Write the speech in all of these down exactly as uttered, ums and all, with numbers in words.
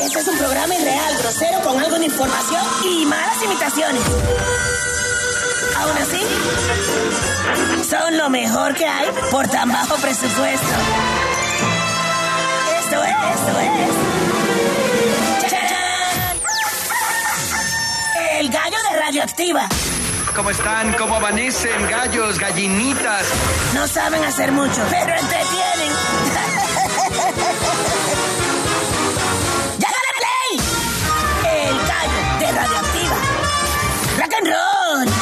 Este es un programa irreal, grosero, con algo de información y malas imitaciones. Aún así, son lo mejor que hay por tan bajo presupuesto. Esto es, esto es... ¡Chachán! El gallo de Radioactiva. ¿Cómo están? ¿Cómo amanecen? Gallos, gallinitas. No saben hacer mucho, pero entretienen. ¡Ya dale play! El gallo de Radioactiva. ¡Rock and roll!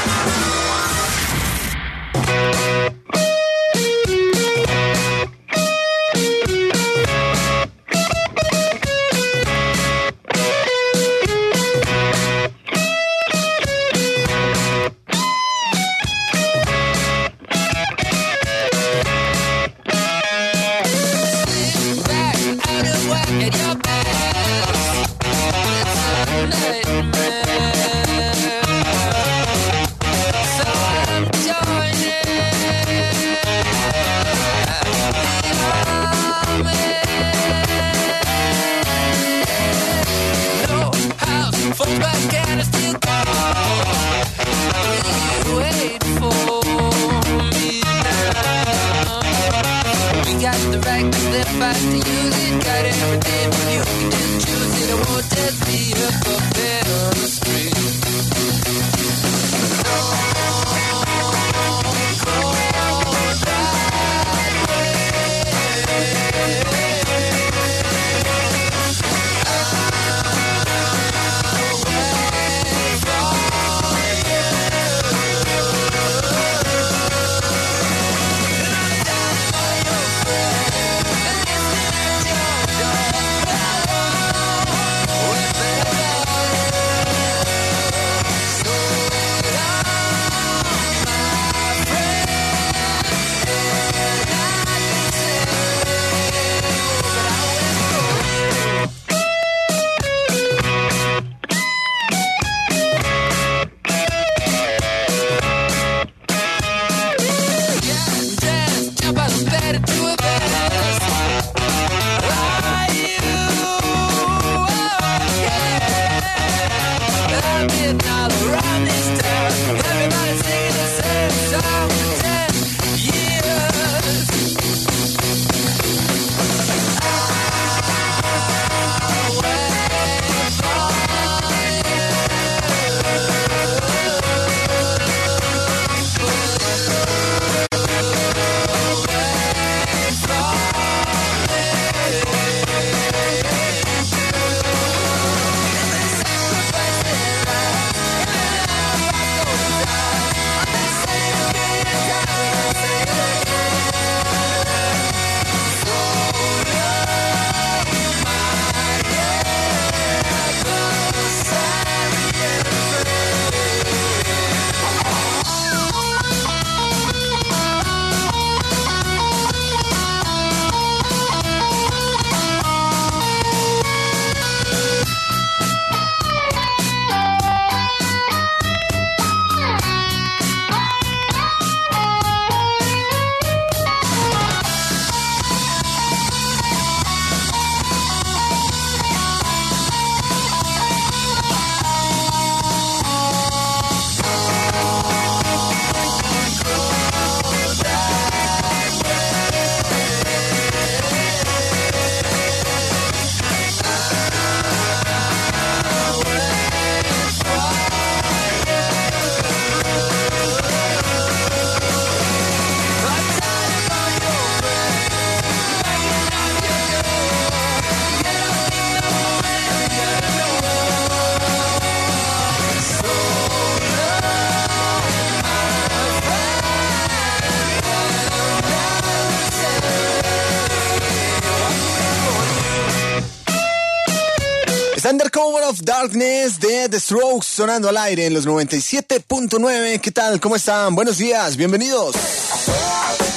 Undercover of Darkness de The Strokes sonando al aire en los noventa y siete punto nueve. ¿Qué tal? ¿Cómo están? Buenos días, bienvenidos.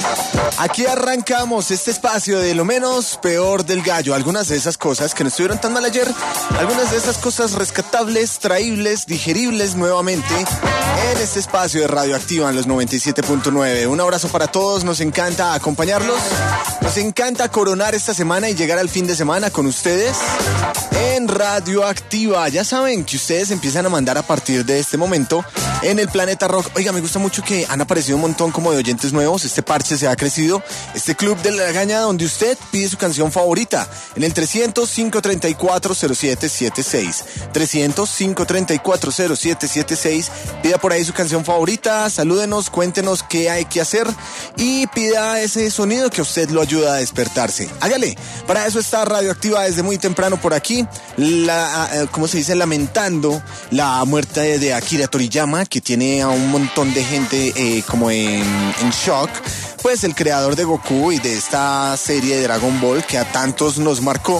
Aquí arrancamos este espacio de lo menos peor del gallo. Algunas de esas cosas que no estuvieron tan mal ayer, algunas de esas cosas rescatables, traíbles, digeribles nuevamente en este espacio de Radioactiva en los noventa y siete punto nueve. Un abrazo para todos, nos encanta acompañarlos, nos encanta coronar esta semana y llegar al fin de semana con ustedes en Radioactiva. Ya saben que ustedes empiezan a mandar a partir de este momento en el Planeta Rock. Oiga, me gusta mucho que han aparecido un montón como de oyentes nuevos. Este parche se ha crecido. Este club de la gaña donde usted pide su canción favorita en el trescientos, cinco treinta y cuatro, cero siete siete seis. trescientos, cinco treinta y cuatro, cero siete siete seis. Pida por ahí su canción favorita, salúdenos, cuéntenos qué hay que hacer y pida ese sonido que a usted lo ayuda a despertarse. Hágale. Para eso está Radioactiva desde muy temprano por aquí. La, ¿cómo se dice? Lamentando la muerte de, de Akira Toriyama, que tiene a un montón de gente eh, como en, en shock. Pues el creador de Goku y de esta serie de Dragon Ball que a tantos nos marcó.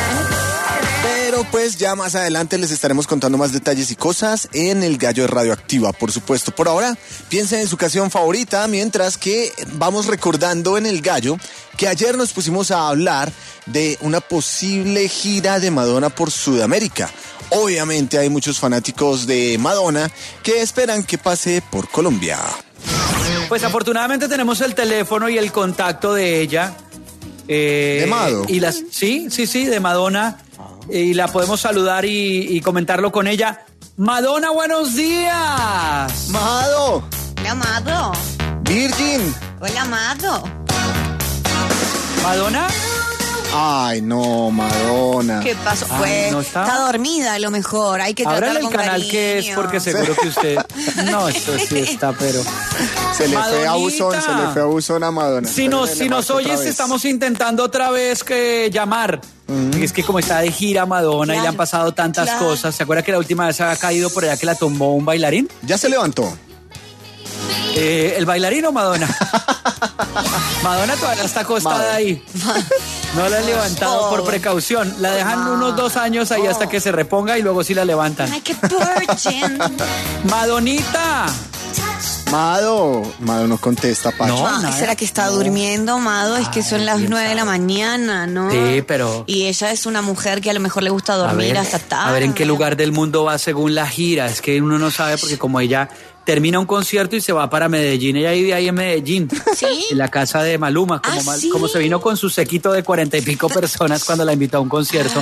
Pero pues ya más adelante les estaremos contando más detalles y cosas en el Gallo de Radioactiva, por supuesto. Por ahora, piensen en su canción favorita, mientras que vamos recordando en el Gallo que ayer nos pusimos a hablar de una posible gira de Madonna por Sudamérica. Obviamente hay muchos fanáticos de Madonna que esperan que pase por Colombia. Pues afortunadamente tenemos el teléfono y el contacto de ella. Eh, ¿De Mado? Y las, sí, sí, sí, de Madonna. Y la podemos saludar y, y comentarlo con ella. Madonna, buenos días. Mado. Hola, Amado. Virgin. Hola, Amado. ¿Madonna? Ay, no, Madonna. ¿Qué pasó? Ay, Pues ¿no está? está dormida a lo mejor. Hay que tratar Ábrale con el canal cariño. que es, porque seguro que usted... No, esto sí está, pero... Se le fue a Madonita. Buzón, se le fue a Buzón a Madonna. Si nos, Espérame, si le nos marco otra oyes, vez. estamos intentando otra vez que llamar. Mm. Es que como está de gira Madonna y le Claro, han pasado tantas claro. cosas. ¿Se acuerda que la última vez se había caído por allá que la tomó un bailarín? Ya se levantó. Eh, ¿El bailarín o Madonna? Madonna todavía está acostada Madonna. ahí. No la han levantado por precaución. La dejan unos dos años ahí hasta que se reponga y luego sí la levantan. Ay, qué virgin. Madonita. Mado. Mado no contesta, Pacho. No. Ay, nada. ¿será que está durmiendo, Amado? Es que son las quién nueve de la mañana, ¿no? Sí, pero... Y ella es una mujer que a lo mejor le gusta A dormir ver, hasta tarde. a ver en qué lugar del mundo va según la gira. Es que uno no sabe porque como ella termina un concierto y se va para Medellín. Ella vive ahí en Medellín. ¿Sí? En la casa de Maluma. Como, ¿Ah, Mal- sí? como se vino con su séquito de cuarenta y pico personas cuando la invitó a un concierto.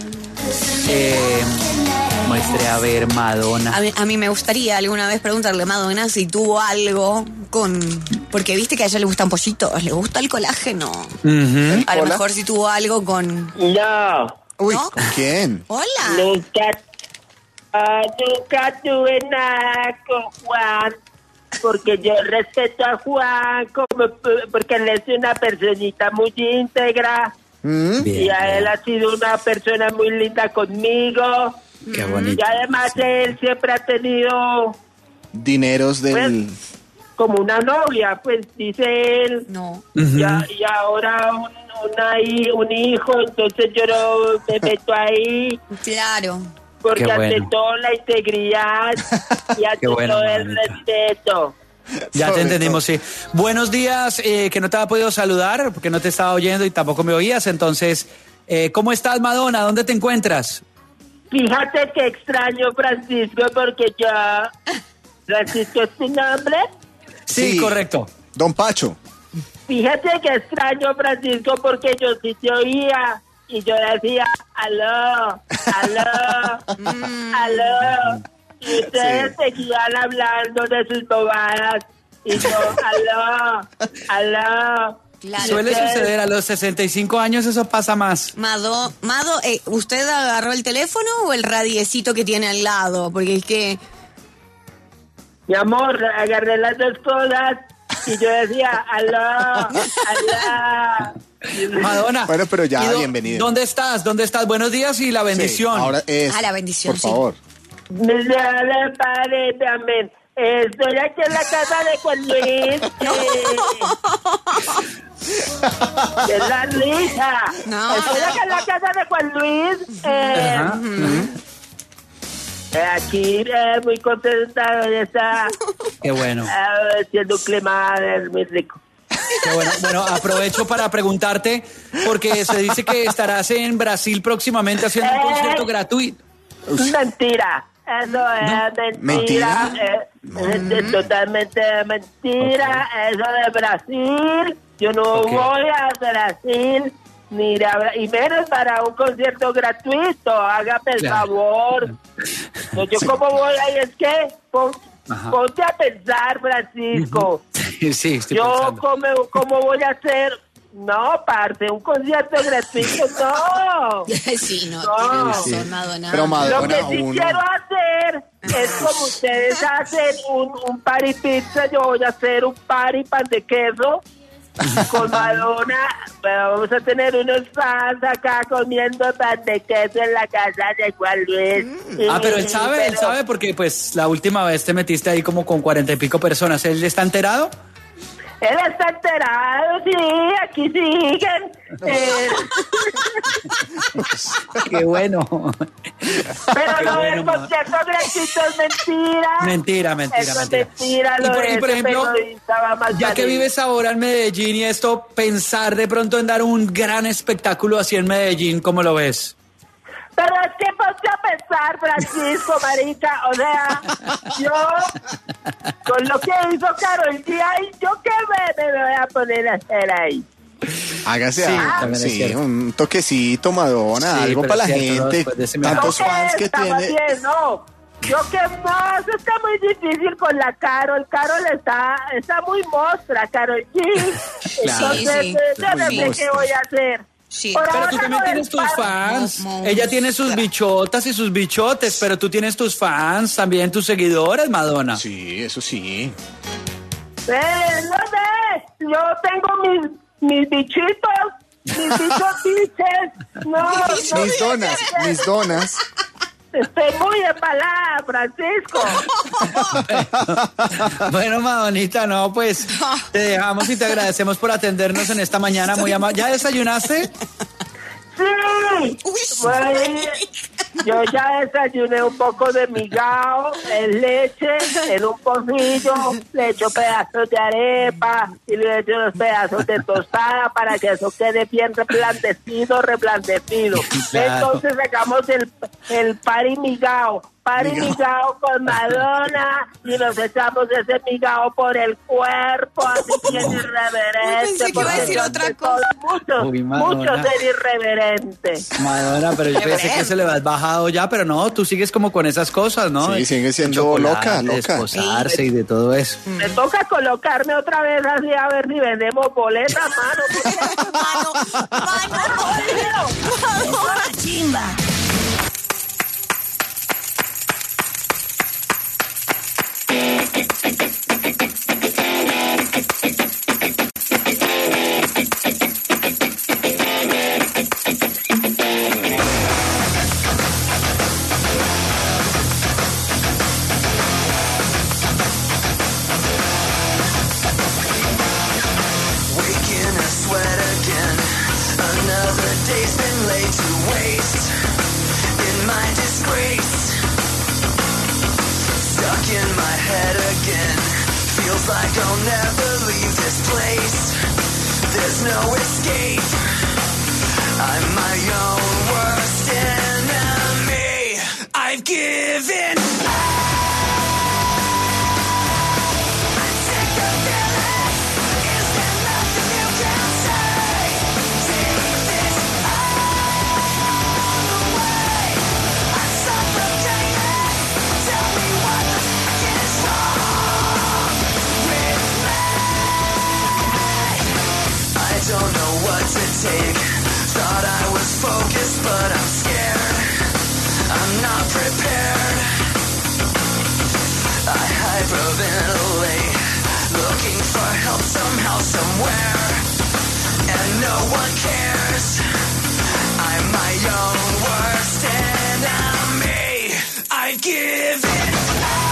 Eh, muestre a ver Madonna. A mí, a mí me gustaría alguna vez preguntarle a Madonna si tuvo algo con... Porque viste que a ella le gustan pollitos, le gusta el colágeno. Ujú. A lo Hola. mejor si tuvo algo con... No, Uy, ¿No? ¿con quién? Hola. nunca, ah, nunca tuve nada con Juan, porque yo respeto a Juan como p- porque él es una personita muy íntegra ¿Mm? Bien, y a bien. él ha sido una persona muy linda conmigo Qué y bonito. además él siempre ha tenido Dineros del... como una novia, pues dice él. No. Ujú. Y, a- y ahora un, una hi- un hijo, entonces yo no me meto ahí. Claro. Porque Qué ante bueno. todo la integridad y ante Qué bueno, todo el mamita. respeto. Ya Sobre te entendimos, sí. Buenos días, eh, que no te había podido saludar porque no te estaba oyendo y tampoco me oías. Entonces, eh, ¿cómo estás, Madonna? ¿Dónde te encuentras? Fíjate que extraño Francisco porque yo... ¿Francisco es tu nombre? Sí, Sí. correcto. Don Pacho. Fíjate que extraño Francisco porque yo sí te oía y yo decía, aló, aló, aló. Y ustedes Sí. seguían hablando de sus bobadas y yo, aló, aló. Claro. Suele Ustedes- suceder a los sesenta y cinco años, eso pasa más. Mado, Mado, eh, ¿usted agarró el teléfono o el radiecito que tiene al lado? Porque es que... Mi amor, agarré las dos cosas y yo decía, aló, aló. Madonna. Bueno, pero ya, ¿y dó- bienvenido. ¿Dónde estás? ¿Dónde estás? Buenos días y la bendición. Sí, ahora es... Ah, la bendición, Por sí. favor. Me le parece, amén. Estoy aquí en la casa de Juan Luis. Eh, es la risa. No. Estoy aquí en la casa de Juan Luis. Eh, Ajá. eh, aquí eh, muy contenta de estar Qué bueno. eh, siendo un clima eh, muy rico. Qué bueno. Bueno, aprovecho para preguntarte, porque se dice que estarás en Brasil próximamente haciendo un concierto gratuito. Mentira. Eso es mentira. ¿Mentira? Es, es totalmente mentira. Okay. Eso de Brasil. Yo no okay. voy a Brasil. Ni a, y menos para un concierto gratuito. Hágame el claro. favor. No, yo sí. ¿Cómo voy ahí? Es que pon, ponte a pensar, Francisco. Sí, sí, estoy yo ¿cómo, ¿cómo voy a hacer? No, parce, un concierto gratuito, no. Sí, no, no. Tiene razón, Madonna. Pero Madonna, lo que sí uno... quiero hacer es como ustedes hacen un, un party pizza, yo voy a hacer un party pan de queso con Madonna. Pero vamos a tener unos fans acá comiendo pan de queso en la casa de Juan Luis. Mm. Ah, pero él sabe, pero... él sabe porque pues la última vez te metiste ahí como con cuarenta y pico personas. ¿Él está enterado? Él está enterado, sí, aquí siguen. Eh... Qué bueno. Pero Qué lo bueno, del concierto gratuito es mentira. Mentira, mentira, Eso mentira. Es mentira. Lo y por, y por ejemplo, ya que vives ahora en Medellín y esto, pensar de pronto en dar un gran espectáculo así en Medellín, ¿cómo lo ves? Pero es que ponte a pensar, Francisco, marica, o sea, yo, con lo que hizo Karol G, ahí, ¿yo qué me, me voy a poner a hacer ahí? Hágase sí, algo, sí, un toquecito, Madonna, sí, algo para la cierto, gente, no, tantos no, fans que tiene. Bien, no. Yo que no, eso está muy difícil con la Karol. Karol está, está muy mostra, Karol G. Claro. Entonces, sí, sí. yo no sé qué voy a hacer. Sí. Pero tú también tienes tus fans. Mo, mo, Ella tiene sus bichotas y sus bichotes, pero tú tienes tus fans, también tus seguidores, Madonna. Sí, eso sí. Eh, no sé, yo tengo mis, mis bichitos, mis bichotiches. No, no, mis donas, mis donas. Estoy muy empalada, Francisco. Bueno, bueno, Madonita, no, pues te dejamos y te agradecemos por atendernos en esta mañana muy amable. ¿Ya desayunaste? Sí. Bueno, yo ya desayuné un poco de migao en leche, en un pocillo, le echo pedazos de arepa y le echo unos pedazos de tostada para que eso quede bien reblandecido, reblandecido. Claro. Entonces sacamos el, el pari migao. Pari migao con Madonna y nos echamos ese migao por el cuerpo, así bien irreverente. Pensé que iba a decir otra cosa. Muchos, Uy, muchos ser irreverente. Madonna, pero yo pensé que se le has bajado ya, pero no, tú sigues como con esas cosas, ¿no? Sí, sigue siendo loca, loca. De esposarse sí. y de todo eso. Me toca colocarme otra vez así a ver si vendemos boletas, mano. Mano, mano, mano. Chimba. Like I'll never leave this place. There's no escape. I'm my own worst enemy. I've given up. I'm sick of feeling. Is there nothing you can say? Take this all away. I'm suffocating. Tell me what the fuck is wrong. I don't know what to take. Thought I was focused, but I'm scared. I'm not prepared. I hyperventilate, looking for help somehow, somewhere, and no one cares. I'm my own worst enemy. I've given up.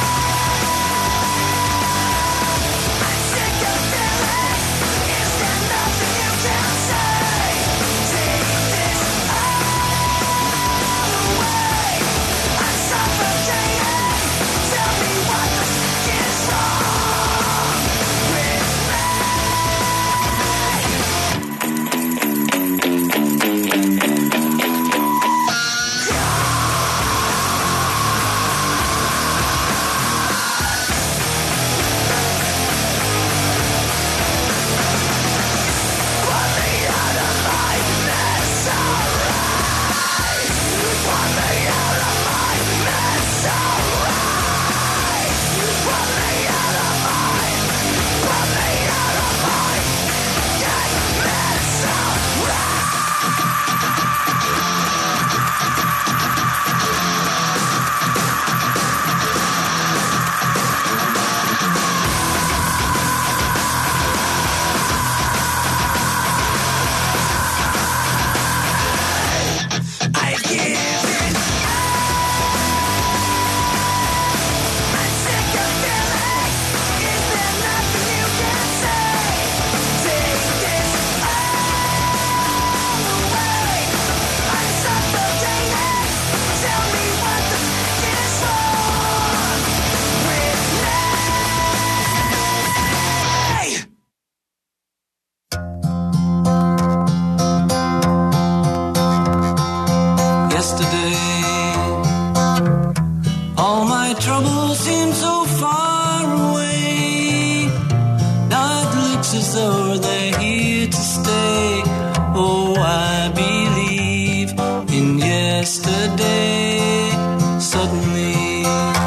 looks as though they're here to stay. Oh, I believe in yesterday. Suddenly,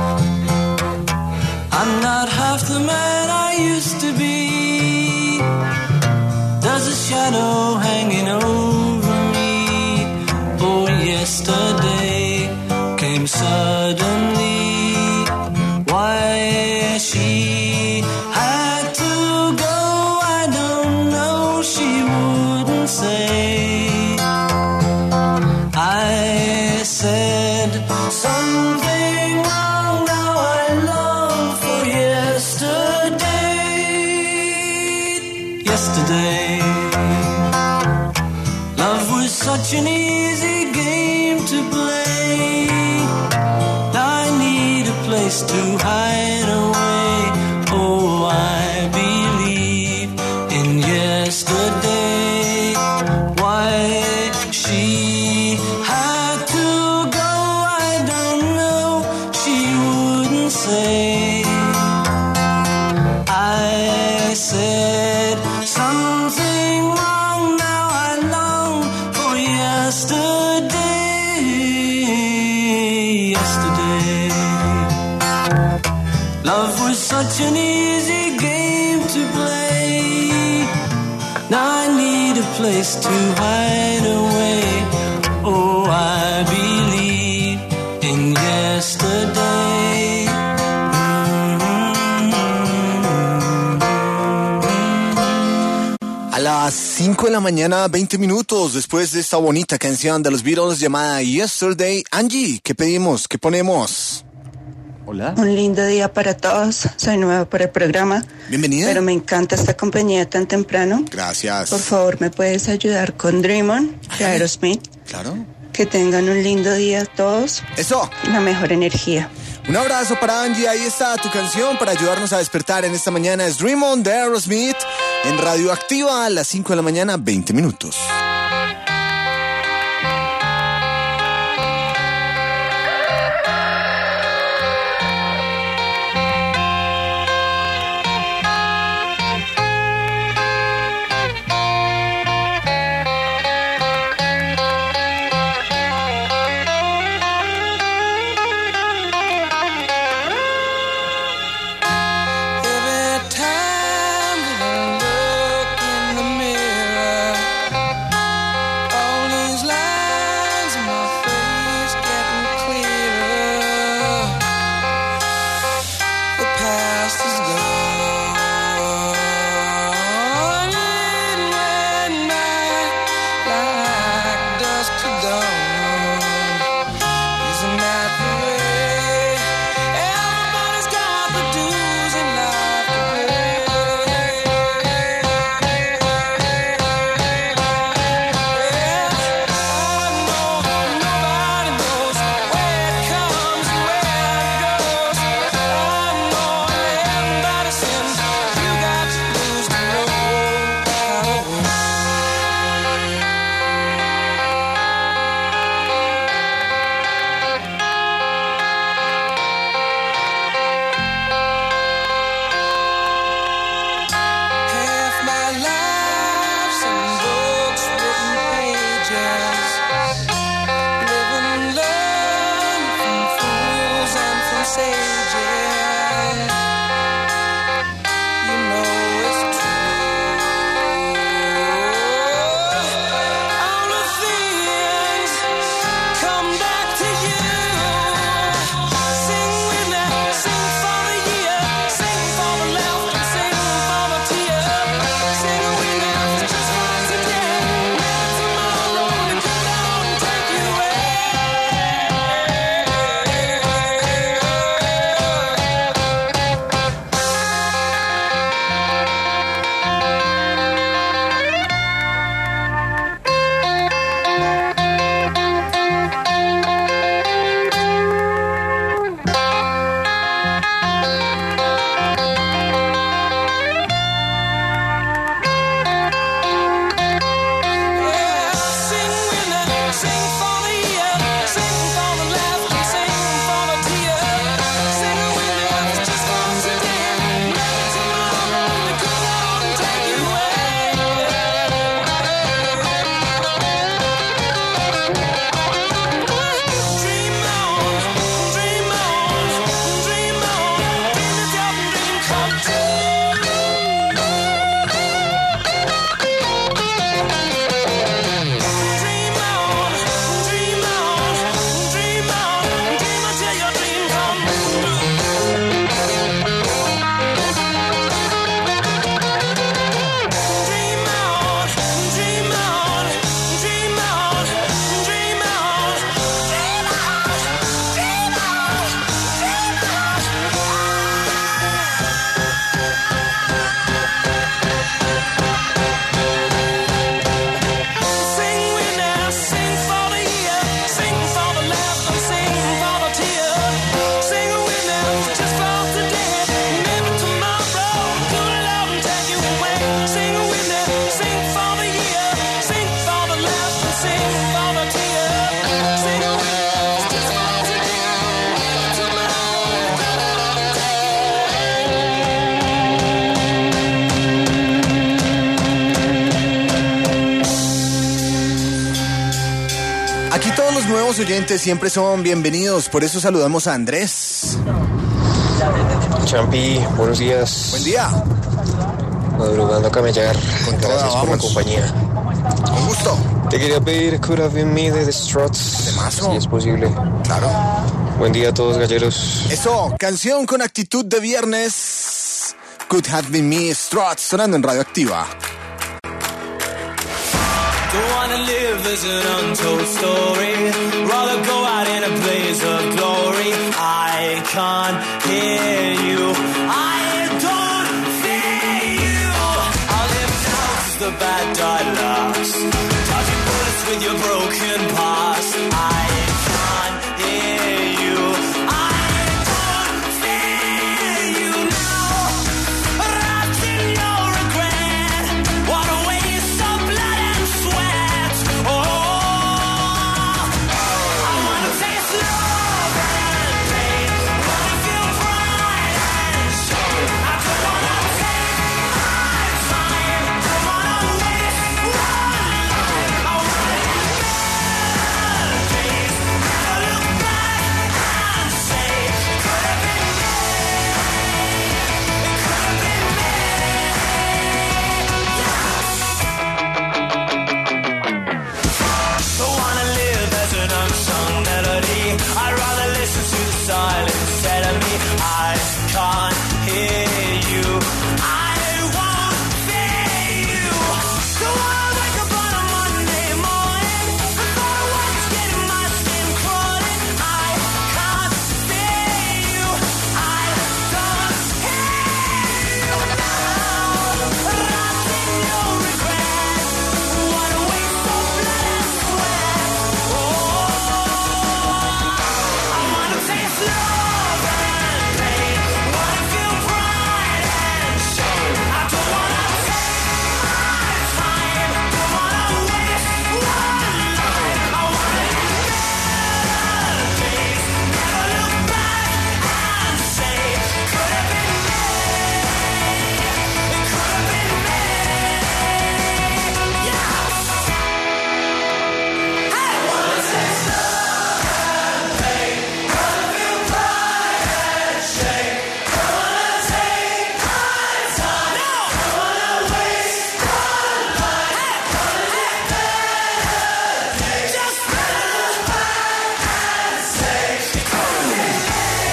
I'm not half the man I used to be. There's a shadow hanging over me. Oh, yesterday came suddenly. Why she had to go, I don't know, she wouldn't say. I said something wrong, now I long for yesterday. Yesterday, love was such an easy game to play. I need a place to hide away. Oh, I believe in yesterday. Why she had to go, I don't know, she wouldn't say. I said something wrong, now I long for yesterday. Yesterday, love was such an easy game to play. Now I need a place to hide away. Oh, I believe in yesterday. A las cinco de la mañana, veinte minutos después de esta bonita canción de los Beatles llamada Yesterday. Angie, ¿qué pedimos? ¿Qué ponemos? Hola. Un lindo día para todos. Soy nueva por el programa. Bienvenida. Pero me encanta esta compañía tan temprano. Gracias. Por favor, ¿me puedes ayudar con Dream On de Aerosmith? Claro. Que tengan un lindo día todos. Eso. Y la mejor energía. Un abrazo para Angie, ahí está tu canción para ayudarnos a despertar en esta mañana. Es Dream On de Aerosmith en Radioactiva a las cinco de la mañana, veinte minutos. Every time that I look in the mirror, los nuevos oyentes siempre son bienvenidos, por eso saludamos a Andrés. Champi, buenos días. Buen día. Madrugando a camellar. Con toda, Gracias por la vamos. compañía. Con gusto. Te quería pedir Could Have Been Me de The Struts. Temazo. Si es posible. Claro. Buen día a todos, galleros. Eso, canción con actitud de viernes. Could Have Been Me, Struts, sonando en Radioactiva. Don't wanna live as an untold story. Rather go out in a blaze of glory. I can't hear you. I don't fear you. I'll live now 'cause the bad die last. Dodging bullets with your broken past. I can't hear you. I don't fear you now. Wrapped in your regret. What a waste of blood and sweat. Oh, I wanna taste love and pain. Wanna feel pride and shame. I don't wanna take my time. Don't wanna waste one life. I wanna have melodies. Never look back and say, could have been me. It could have been me. Don't wanna live as an unsung melody. I'd rather listen to the silence instead of me. I can't hear you. I won't fear you. Don't wanna wake up on a Monday morning. I thought I was getting my skin crawling. I can't fear you. I don't hear you now. Wrapped in your regret. What a waste of blood and sweat. Oh, I wanna taste love and pain. Wanna feel pride and shame. I don't wanna take my time. Don't wanna waste one life. I wanna have melodies. Never look back and say, could have been me. It could have been me. Yeah. Hey! Wanna taste love and pain. Wanna feel pride and shame. Don't wanna take my time. No. Don't wanna waste one life. Wanna have melodies. Just look back and say, it could have been me.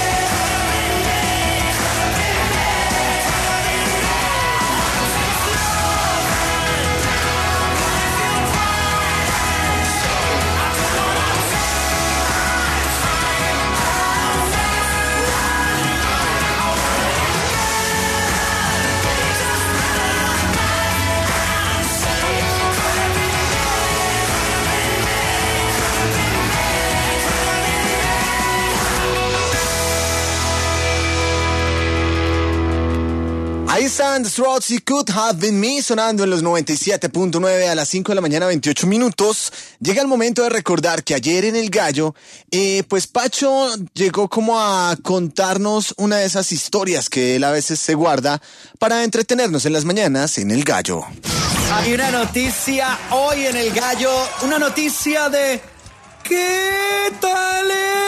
Ahí están The Struts y Could Have Been Me sonando en los noventa y siete punto nueve a las cinco de la mañana, veintiocho minutos. Llega el momento de recordar que ayer en El Gallo, eh, pues Pacho llegó como a contarnos una de esas historias que él a veces se guarda para entretenernos en las mañanas en El Gallo. Hay una noticia hoy en El Gallo, una noticia de... ¿Qué tal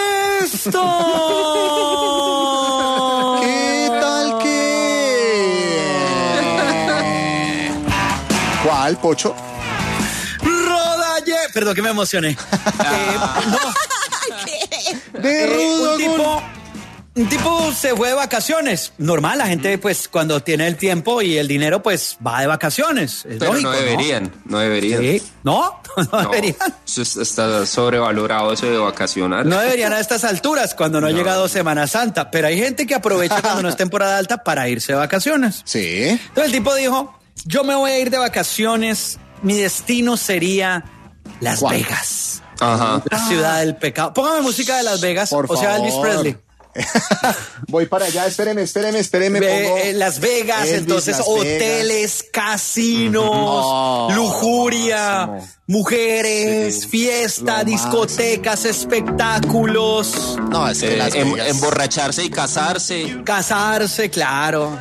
esto? ¿Qué tal qué? ¿Cuál, Pocho? Rodalle. Perdón que me emocioné. Eh, no. De Eh, rudo un tipo, un tipo se fue de vacaciones. Normal, la gente pues cuando tiene el tiempo y el dinero pues va de vacaciones. Es Pero lógico, no deberían, no, deberían. Sí. ¿No? No, No, deberían. eso es- está sobrevalorado eso de vacacionar. No deberían a estas alturas cuando no, ha No. llegado Semana Santa. Pero hay gente que aprovecha cuando no es temporada alta para irse de vacaciones. Sí. Entonces el tipo dijo, yo me voy a ir de vacaciones, mi destino sería Las ¿Cuál? Vegas. Ajá. La ciudad del pecado. Póngame música de Las Vegas, Por o sea, Elvis favor. Presley. Voy para allá, espéreme, espéreme, espéreme. Ve, pongo eh, Las Vegas, Elvis, entonces Las hoteles, casinos, Oh, lujuria, máximo. mujeres, Sí. fiesta, Lo discotecas, espectáculos, No, es que Eh, Las em- Vegas. emborracharse y casarse. casarse, claro.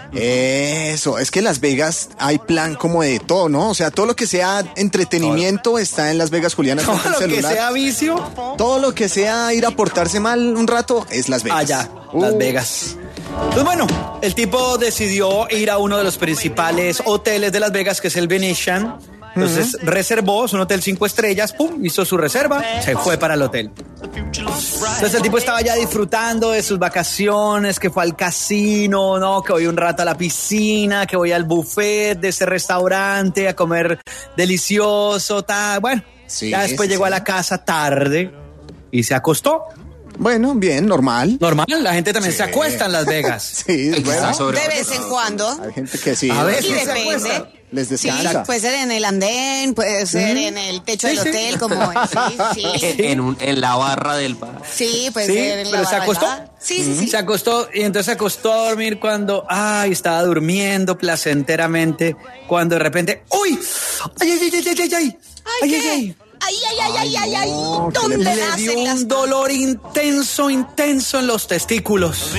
Eso, es que en Las Vegas hay plan como de todo, ¿no? O sea, todo lo que sea entretenimiento está en Las Vegas, Juliana. Todo frente al lo que celular. sea vicio, Todo lo que sea ir a portarse mal un rato es Las Vegas. allá, Uh, Las Vegas. Pues bueno, el tipo decidió ir a uno de los principales hoteles de Las Vegas, que es el Venetian. Entonces reservó, es un hotel cinco estrellas, pum, hizo su reserva, se fue para el hotel. Entonces el tipo estaba ya disfrutando de sus vacaciones, que fue al casino, ¿no? Que voy un rato a la piscina, que voy al buffet de ese restaurante a comer delicioso, tal. Bueno, Sí, ya después sí, llegó sí. a la casa tarde y se acostó. Bueno, bien, normal. Normal, la gente también Sí. se acuesta en Las Vegas. Sí, Está bueno. sobre- De vez en cuando. Hay gente que sí. A ver, Y sí se depende. acuesta. Les Sí, descansa. puede ser en el andén, puede ser en el techo Sí, del sí. hotel, como sí, sí, En, en un- en la barra del bar. sí, puede Sí, ser en la pero se barra acostó. del bar. Sí, sí, sí. Se acostó y entonces se acostó a dormir cuando, ay, estaba durmiendo placenteramente, cuando de repente, ¡uy! ¡Ay, ay, ay, ay, ay, ay! ¡Ay, ay, ¿qué? ay! Ay, ay, ay, ay, ay, ay. no, ¿qué ¿Dónde le- Le nacen dio las un dolor intenso, intenso en los testículos.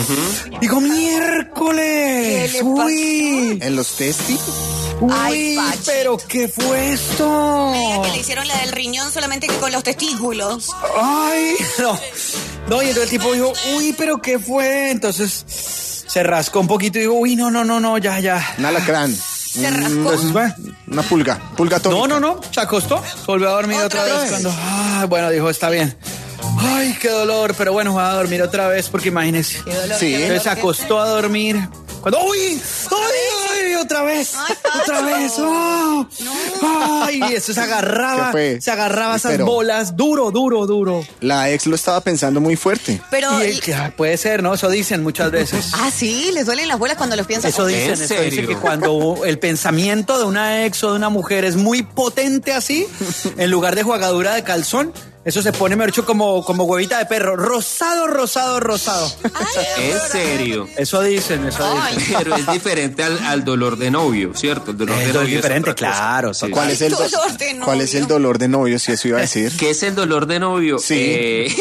Digo, miércoles. ¿Qué le pasó? Uy, En los testis. Ay, uy, Pachi. pero ¿qué fue esto? Ella que le hicieron la del riñón solamente que con los testículos. Ay, no. No, y entonces el tipo dijo, uy, pero ¿qué fue? Entonces se rascó un poquito y dijo, uy, no, no, no, no, ya, ya. Un alacrán. Se rascó. Entonces, bueno, Una pulga. Pulga no, tónica. no, no, se acostó, se volvió a dormir otra, Otra vez. vez. Cuando, ah, bueno, dijo, está bien. Ay, qué dolor, pero bueno, va a dormir otra vez porque imagínese. Qué dolor, Sí. qué dolor, Entonces se qué- acostó a dormir. Cuando, uy, ay, ay, otra vez, Ay, otra Pacho. vez, oh. Ay, eso se agarraba, ¿Qué fue? se agarraba esas Pero- bolas, duro, duro, duro. La ex lo estaba pensando muy fuerte. Pero. Y el que- ah, puede ser, ¿no? Eso dicen muchas veces. Ah, sí, les duelen las bolas cuando los piensan. Eso dicen, ¿En eso dicen serio? que cuando el pensamiento de una ex o de una mujer es muy potente así, en lugar de jugadura de calzón, eso se pone, mejor dicho, como, como huevita de perro. Rosado, rosado, rosado. En serio. Eso dicen, eso Ay. dicen. Pero es diferente al, al dolor de novio, ¿cierto? El dolor de Eso es novio diferente, otra cosa. claro. Sí. ¿Cuál es el, do- dolor de novio. ¿Cuál es el dolor de novio? Si eso iba a decir. ¿Qué es el dolor de novio? Sí. Eh,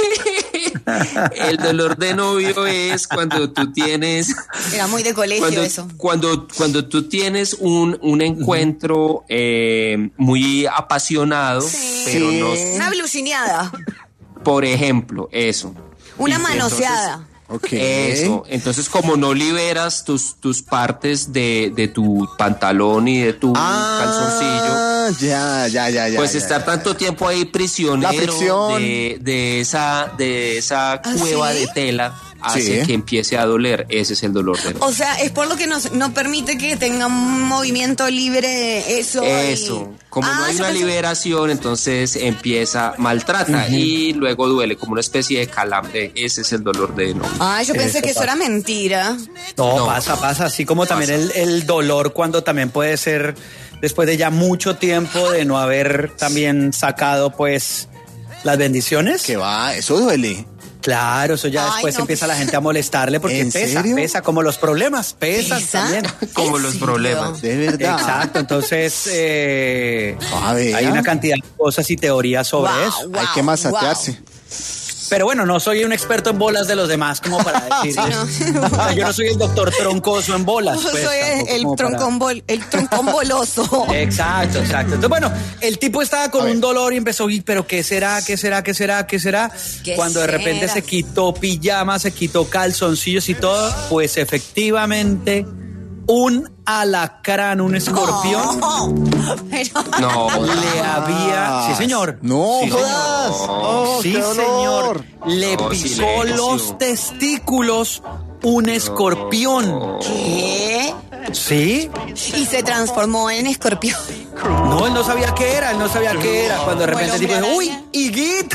el dolor de novio es cuando tú tienes... Era muy de colegio Cuando, eso. cuando, cuando tú tienes un, un encuentro eh, muy apasionado, pero Sí. no... Una blusineada. Por ejemplo, eso. Una Y manoseada. Ok. Eso, entonces como no liberas tus, tus partes de, de tu pantalón y de tu calzoncillo, Ah, ya, ya, ya, ya. pues ya, estar ya. tanto tiempo ahí prisionero La fricción. de, de esa, de esa ¿Ah, cueva sí? de tela hace Sí. que empiece a doler. Ese es el dolor de O sea, es por lo que nos, no permite que tenga un movimiento libre eso. y- Eso, como no Ah, hay yo una pensé- liberación, entonces empieza, maltrata y luego duele como una especie de calambre. Ese es el dolor de novio. Ah, yo pensé Eso que eso era mentira. No, No. pasa, pasa. Así como también el, el dolor cuando también puede ser después de ya mucho tiempo de no haber también sacado pues las bendiciones. Que va, eso duele. Claro, eso ya Ay, después no, empieza pues- la gente a molestarle porque ¿En pesa, serio? pesa, como los problemas, pesan ¿Pesa? también. Como ¿En los serio? problemas. De verdad. Exacto, entonces eh, A ver. hay una cantidad de cosas y teorías sobre Wow, eso. Hay wow, que masatearse. wow. Pero bueno, no soy un experto en bolas de los demás como para decir. Sí, no. O sea, yo no soy el doctor troncoso en bolas. Yo pues, soy tampoco el como para- troncón, bol- el troncón boloso. Exacto, exacto. Entonces, bueno, el tipo estaba con A ver. un dolor y empezó, "Uy, pero ¿qué será? ¿Qué será? ¿Qué será? ¿Qué será? ¿Qué Cuando de repente será? se quitó pijama, se quitó calzoncillos y todo, pues efectivamente un alacrán, un escorpión, Oh, pero- No, le había... Sí, señor. No, Sí, jodas. Oh, sí, qué señor. dolor. Le No, pisó silencio. los testículos un escorpión. ¿Qué? ¿Sí? Y se transformó en escorpión. No, él no sabía qué era, él no sabía qué era. Cuando de Como el repente el tipo hombre dijo, araña. uy, higuita.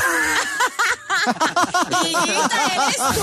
Higuita, eres tú.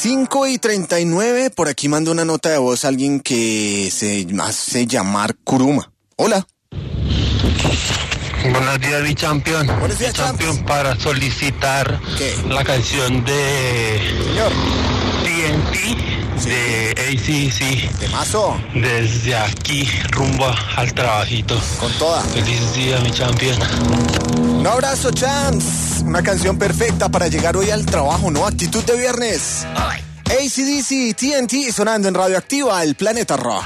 cinco y treinta y nueve, por aquí manda una nota de voz a alguien que se hace llamar Kuruma. Hola. Buenos días, mi campeón. Buenos días, mi campeón, para solicitar ¿Qué? la canción de Señor. T N T de A C D C. Temazo. Desde aquí rumbo al trabajito. Con toda. Feliz día, mi campeón. Un abrazo, Chance. Una canción perfecta para llegar hoy al trabajo, ¿no? Actitud de viernes. A C D C, T N T sonando en Radioactiva, el Planeta Rock.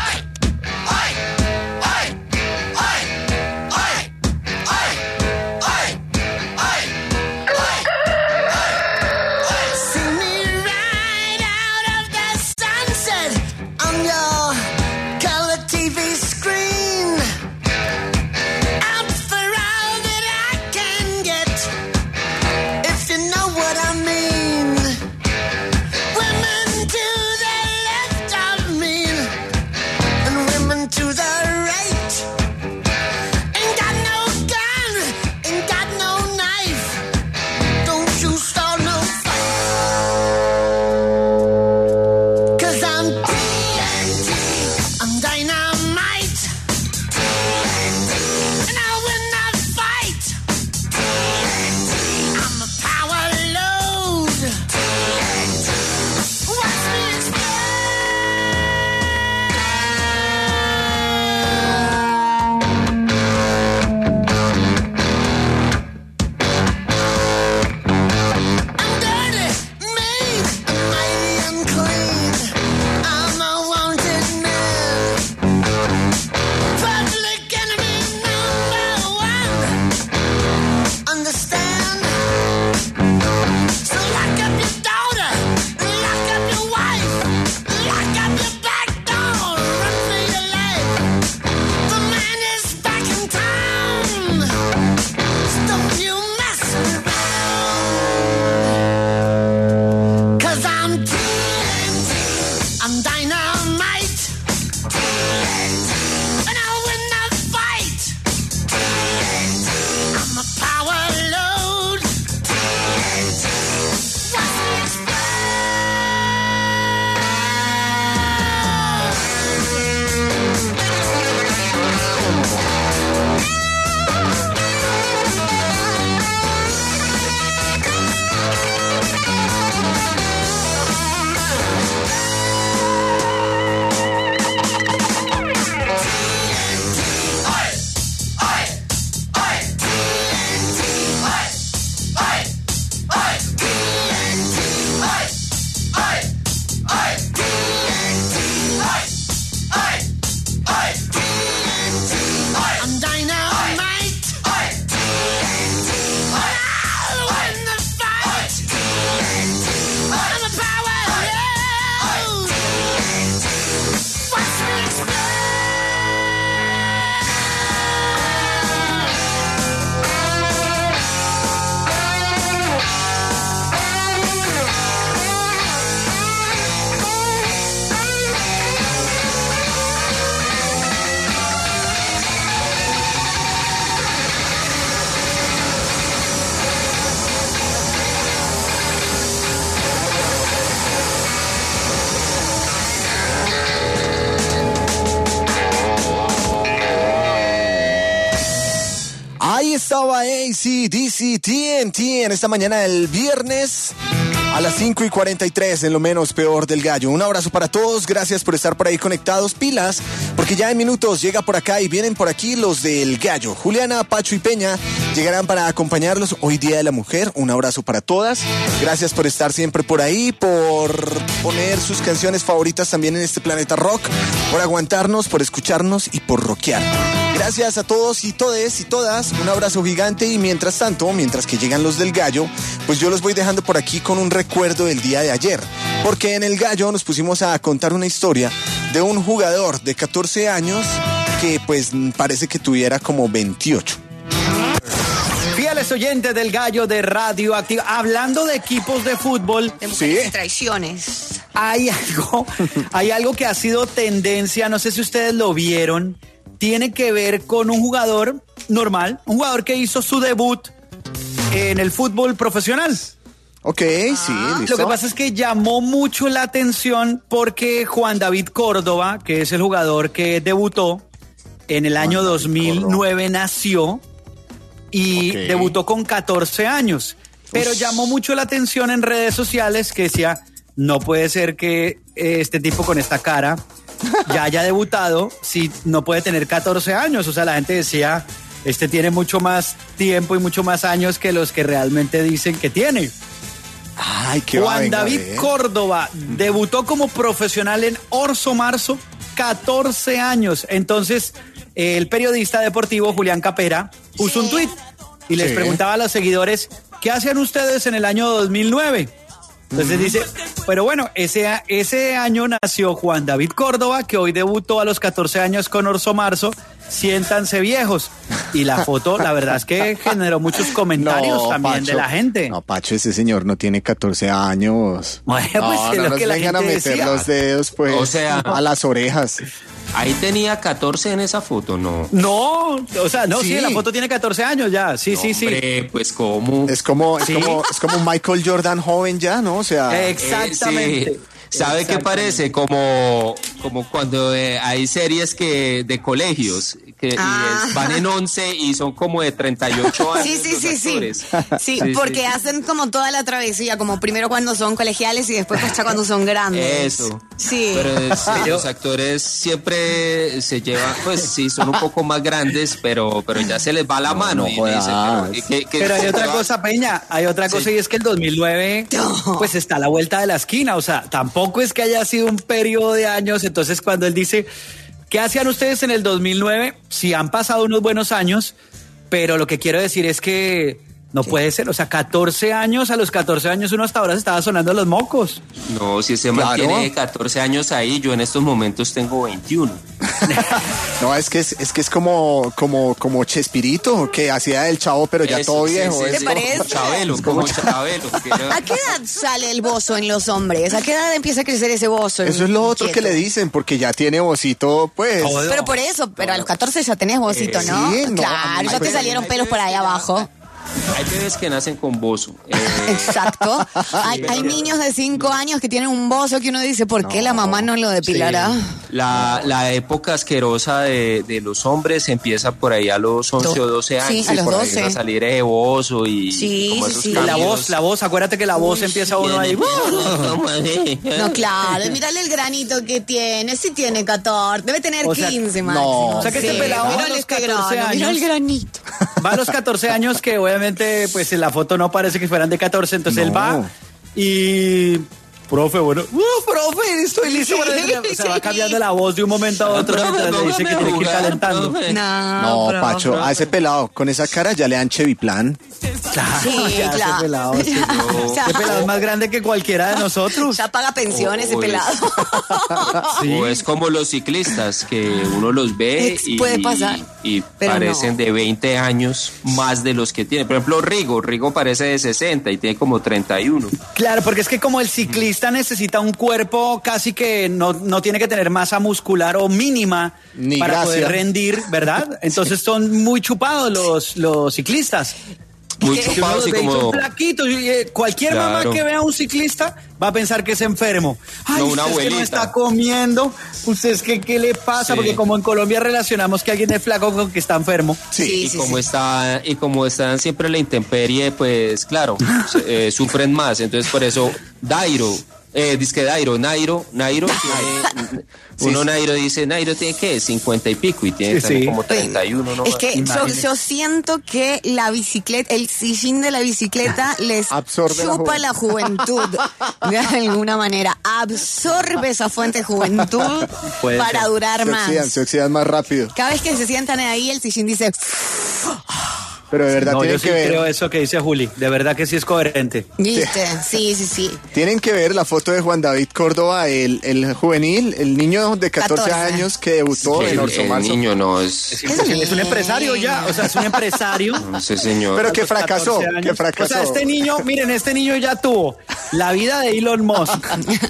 Estaba A C D C T N T en esta mañana del viernes a las cinco y cuarenta y tres en lo menos peor del gallo. Un abrazo para todos, gracias por estar por ahí conectados, pilas, porque ya en minutos llega por acá y vienen por aquí los del gallo. Juliana, Pacho y Peña llegarán para acompañarlos hoy Día de la Mujer. Un abrazo para todas, gracias por estar siempre por ahí, por poner sus canciones favoritas también en este Planeta Rock, por aguantarnos, por escucharnos y por rockear. Gracias a todos y todes y todas, un abrazo gigante y mientras tanto, mientras que llegan los del gallo, pues yo los voy dejando por aquí con un recuerdo del día de ayer, porque en el gallo nos pusimos a contar una historia de un jugador de catorce años que pues parece que tuviera como veintiocho. Fieles oyentes del gallo de Radioactiva, hablando de equipos de fútbol, de mujeres sí. y traiciones. Hay algo, hay algo que ha sido tendencia, no sé si ustedes lo vieron, tiene que ver con un jugador normal, un jugador que hizo su debut en el fútbol profesional. Ok, sí, listo. Lo que pasa es que llamó mucho la atención porque Juan David Córdoba, que es el jugador que debutó en el año dos mil nueve, nació y Ok. debutó con catorce años. Pero Ush. llamó mucho la atención en redes sociales que decía, no puede ser que eh, este tipo con esta cara ya haya debutado si no puede tener catorce años. O sea, la gente decía, este tiene mucho más tiempo y mucho más años que los que realmente dicen que tiene. Ay, qué va, Juan venga, David ve. Córdoba debutó como profesional en Orso Marzo, catorce años. Entonces, eh, el periodista deportivo Julián Capera puso un tuit y les Sí. preguntaba a los seguidores, ¿qué hacían ustedes en el año dos mil nueve? Entonces dice, pero bueno, ese, ese año nació Juan David Córdoba, que hoy debutó a los catorce años con Orso Marzo. Siéntanse viejos. Y la foto, la verdad es que generó muchos comentarios No, también Pacho. de la gente. No, Pacho, ese señor no tiene catorce años. Bueno, pues no, es no lo nos que la vengan a gente meter decía. los dedos, pues, O sea- a las orejas. Ahí tenía catorce en esa foto, ¿no? No, o sea, no, sí, Sí. la foto tiene catorce años ya, sí, sí, sí. Hombre, pues cómo. Es como, es ¿Sí? como, es como un Michael Jordan joven ya, ¿no? O sea, Exactamente. Eh, sí. ¿Sabe qué Exactamente. parece? Como, como cuando eh, hay series que de colegios que y Ah. es- van en once y son como de treinta y ocho años. Sí, sí, los sí, sí. actores. Sí, Sí, porque sí. hacen como toda la travesía, como primero cuando son colegiales y después hasta cuando son grandes. Eso. Sí. Pero eh, sí, los actores siempre se llevan, pues sí, son un poco más grandes, pero, pero ya se les va la mano. no y uno dice, jodas. pero, ¿qué- qué- Pero hay otra qué- cosa, Peña, hay otra cosa Sí. y es que el dos mil nueve pues está a la vuelta de la esquina, o sea, tampoco es que haya sido un periodo de años, entonces cuando él dice, ¿qué hacían ustedes en el dos mil nueve? Sí han pasado unos buenos años, pero lo que quiero decir es que no puede ser, o sea, catorce años, a los catorce años uno hasta ahora se estaba sonando los mocos. No, si ese Claro. man tiene catorce años ahí, yo en estos momentos tengo veintiuno. no, es que es, es que es como, como, como Chespirito, que hacía el chavo, pero ya Eso, todo sí, viejo. sí, es ¿Te sí. como- parece? Chabelo, Es como como Chabelo. que era- ¿A qué edad sale el bozo en los hombres? ¿A qué edad empieza a crecer ese bozo? Eso es lo otro que le dicen, porque ya tiene vocito, pues. Todo. Pero por eso, pero a los catorce ya tenés bocito, Eh, ¿no? sí, no, a Claro, mí ya te pues- salieron pelos por ahí abajo. Hay bebés que nacen con bozo. Eh, Exacto. Hay, hay niños de cinco años que tienen un bozo que uno dice, ¿por qué la mamá no lo depilará? La, la época asquerosa de, de los hombres empieza por ahí a los once Do- o doce sí, años. a los por ahí doce. empieza a salir de bozo y, Sí, y como sí, esos sí. Y la cambios. voz, la voz, acuérdate que la voz empieza uno ahí. No, claro, mírale el granito que tiene. Sí tiene catorce, debe tener O sea, quince, no, máximo. o sea que este Sí, pelado va a mírale los este catorce grano, mira el años. granito. Va a los catorce años que obviamente pues en la foto no parece que fueran de catorce, entonces No. él va y... Profe, bueno, ¡uh, profe! Estoy listo para el- Se va cambiando la voz de un momento a otro mientras le dice que tiene que ir calentando. No, No, profe. Pacho, a ese pelado con esa cara ya le dan Chevy Plan. Claro, Sí, ya ese claro. pelado, sí. O sea, Ese pelado es más grande que cualquiera de nosotros. ya paga pensión ese Oh, pelado. Sí. O es como los ciclistas que uno los ve Ex- y, puede pasar, y pero parecen no. de veinte años más de los que tiene. Por ejemplo, Rigo, Rigo parece de sesenta y tiene como treinta y uno. Claro, porque es que como el ciclista necesita un cuerpo casi que no, no tiene que tener masa muscular o mínima Ni para gracia. poder rendir, ¿verdad? Entonces son muy chupados los, los ciclistas. Muy Que uno chupados los y ve y como... son flaquitos. Y, eh, cualquier mamá Claro. que vea a un ciclista va a pensar que es enfermo. Ay, No, una usted es que no abuelita. está comiendo. Usted es que, ¿qué le pasa? Sí. Porque como en Colombia relacionamos que alguien es flaco con que está enfermo. Sí, y sí, como sí. está y como están siempre en la intemperie, pues claro, se- eh, sufren más. Entonces por eso Dairo, eh, dice que Dairo, Nairo, Nairo, tiene- uno Nairo dice, Nairo tiene que cincuenta y pico y tiene Sí, también sí. como treinta y uno, ¿no? Es que yo, Imagínese. yo siento que la bicicleta, el sillín de la bicicleta les Absorbe la chupa la juventud. De alguna manera. Absorbe esa fuente de juventud Puede para ser. durar Se más. oxidan, se oxidan más rápido. Cada vez que se sientan ahí, el sillín dice, Pero de verdad No, tienen yo sí que ver. creo eso que dice Juli. De verdad que sí es coherente. ¿viste? Sí, sí, sí. Tienen que ver la foto de Juan David Córdoba, el, el juvenil, el niño de catorce, catorce. años que debutó Que en el, Orso el Marzo. niño no es, Es, impresionante, es un empresario ya, o sea, es un empresario. no sé, señor. Pero que los fracasó, catorce años. que fracasó. O sea, este niño, miren, este niño ya tuvo la vida de Elon Musk.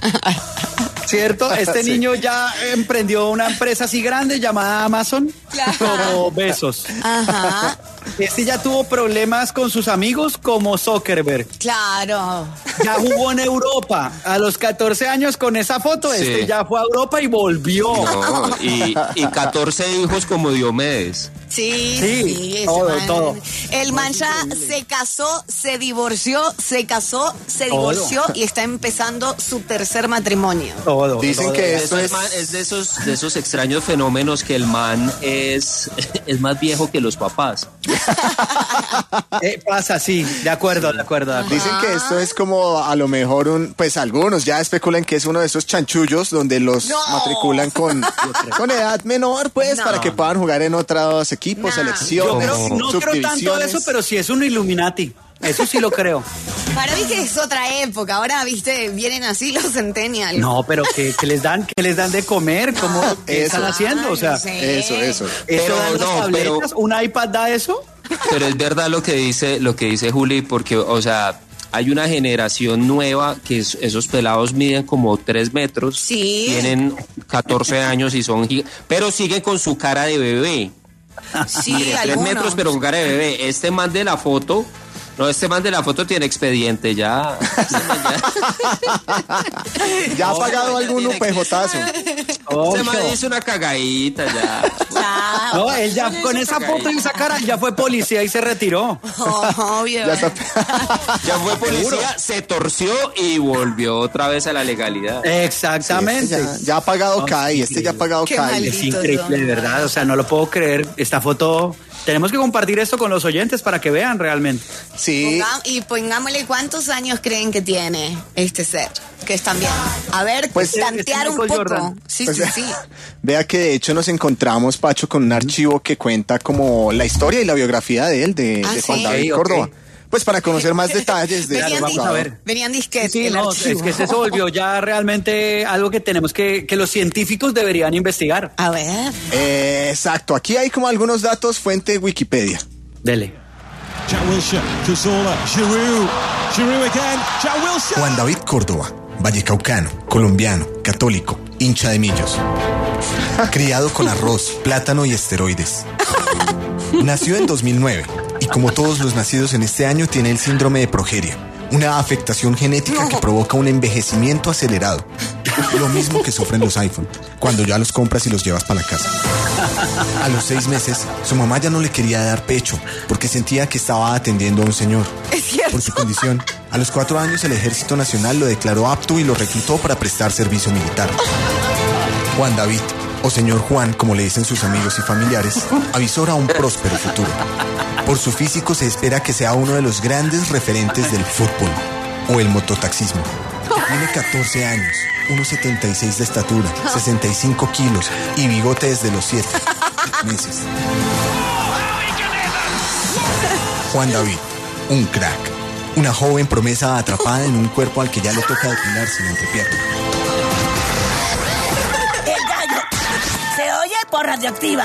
¿Cierto? Este Sí. niño ya emprendió una empresa así grande llamada Amazon, Claro. como Besos. Ajá. Este ya tuvo problemas con sus amigos como Zuckerberg. Claro. Ya jugó en Europa. A los catorce años con esa foto, Sí. este ya fue a Europa y volvió. No, y, y catorce hijos como Diomedes. Sí, Sí, sí, ese todo, man. todo. El man ya se casó, se divorció, se casó, se Todo. divorció y está empezando su tercer matrimonio. Todo, Dicen todo. que Es, esto es... man- es de esos de esos extraños fenómenos que el man es, es más viejo que los papás. Eh, pasa, sí, de acuerdo, de acuerdo. de acuerdo. Dicen que esto es como a lo mejor un, pues algunos ya especulan que es uno de esos chanchullos donde los No. matriculan con, con edad menor, pues, No. para que puedan jugar en otros equipos, No. selecciones, Yo creo, no creo tanto de subdivisiones. eso, pero sí es un Illuminati. Eso sí lo creo. Para mí que es otra época. Ahora, viste, vienen así los centennials. No, pero que, que les dan, que les dan de comer, ¿cómo qué Eso. están haciendo? O sea, Ay, no sé. Eso, eso. ¿eso Pero dan las no, tabletas? pero- ¿Un iPad da eso? Pero es verdad lo que dice lo que dice Juli, porque, o sea, hay una generación nueva que es- esos pelados miden como tres metros, Sí. tienen catorce años y son gi- pero siguen con su cara de bebé. Sí, Mire, tres algunos. metros pero con cara de bebé. Este man de la foto, no, este man de la foto tiene expediente ya. Este man ya- Ya ha pagado algún upejotazo. Este man hizo una cagadita ya. Ya, No, él ya con esa foto y esa cara ya fue policía y se retiró. obvio. Ya está. Ya fue policía, se torció y volvió otra vez a la legalidad. Exactamente. Ya, ya ha pagado C A I, este ya ha pagado Qué C A I. maldito. Es increíble, de verdad. O sea, no lo puedo creer. Esta foto, tenemos que compartir esto con los oyentes para que vean realmente. Sí, Ponga- y pongámosle cuántos años creen que tiene este ser, que están bien. A ver, Pues, tantear es un Michael poco. Jordan. Sí, pues, sí, sí. vea que de hecho nos encontramos, Pacho, con un archivo que cuenta como la historia y la biografía de él, de, Ah, de ¿sí? Juan David Ok, ok. Córdoba. Pues para conocer más detalles de Venían, este vamos a jugador. ver. venían disquetes. Sí, el no, archivo. es que se volvió ya realmente algo que tenemos que, que los científicos deberían investigar. A ver. Eh, exacto, aquí hay como algunos datos, fuente Wikipedia. Dele. Jack Wilshere, Cazorla, Giroud, Giroud again, Jack Wilshere. Juan David Córdoba, vallecaucano, colombiano, católico, hincha de Millos. Criado con arroz, plátano y esteroides. Nació en dos mil nueve y como todos los nacidos en este año tiene el síndrome de progeria, una afectación genética que provoca un envejecimiento acelerado. Lo mismo que sufren los iPhone, cuando ya los compras y los llevas para la casa. A los seis meses, su mamá ya no le quería dar pecho porque sentía que estaba atendiendo a un señor. Es cierto. Por su condición, a los cuatro años el Ejército Nacional lo declaró apto y lo reclutó para prestar servicio militar. Juan David, o señor Juan, como le dicen sus amigos y familiares, avisora un próspero futuro. Por su físico se espera que sea uno de los grandes referentes del fútbol o el mototaxismo. Tiene catorce años, uno setenta y seis de estatura, sesenta y cinco kilos y bigote desde los siete meses. Juan David, un crack. Una joven promesa atrapada en un cuerpo al que ya le toca depilarse la entrepierna. El gallo se oye por radioactiva.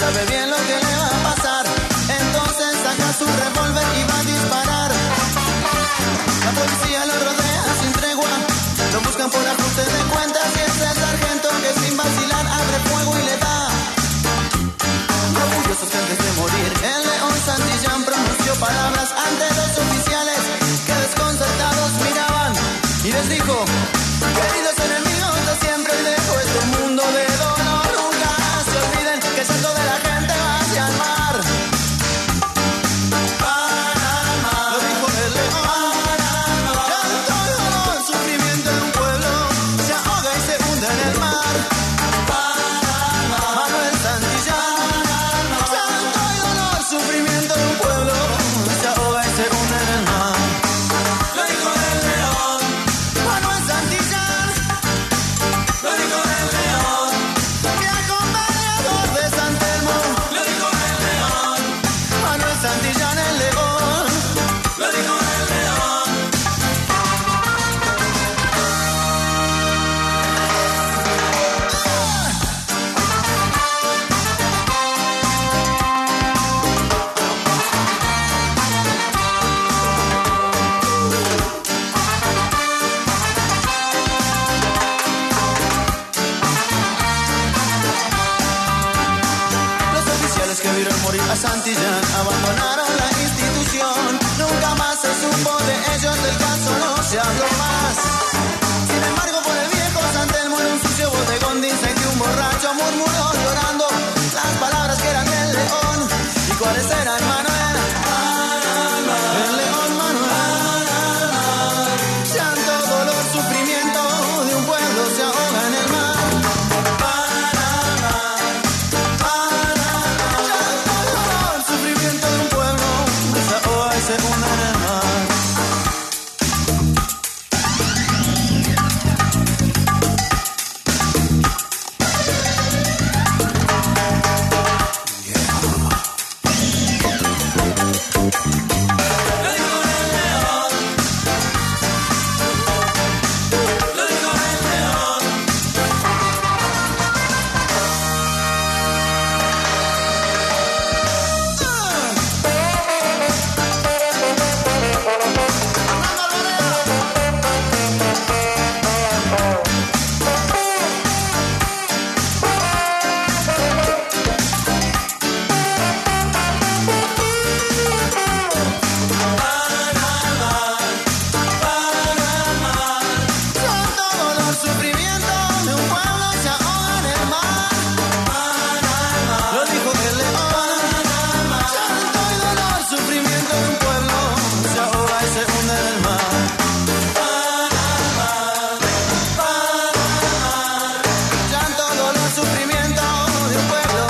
sabe bien lo que le va a pasar. Entonces saca su revólver y va a disparar. La policía lo rodea sin tregua, lo buscan por ajuste de cuentas y es el sargento que sin vacilar abre fuego y le da. Orgullosos que antes de morir, el León Santillán pronunció palabras ante los oficiales que desconcertados miraban y les dijo: queridos enemigos de siempre, y dejo este mundo de dolor. Nunca se olviden que el salto de la gente va hacia el mar. Para el mar, lo dijo el León. Llanto y dolor, sufrimiento de un pueblo se ahoga y se hunde en el mar. Para el mar, Manuel Santillán. Llanto y dolor, sufrimiento de un pueblo se ahoga y se hunde en el mar. Lo dijo el León. Manuel Santillán. Lo dijo el León. Mi acompañador de San Telmo. Lo dijo el León. Manuel Santillán el León. Lo dijo el León. Los oficiales que vieron morir a Santillán abandonaron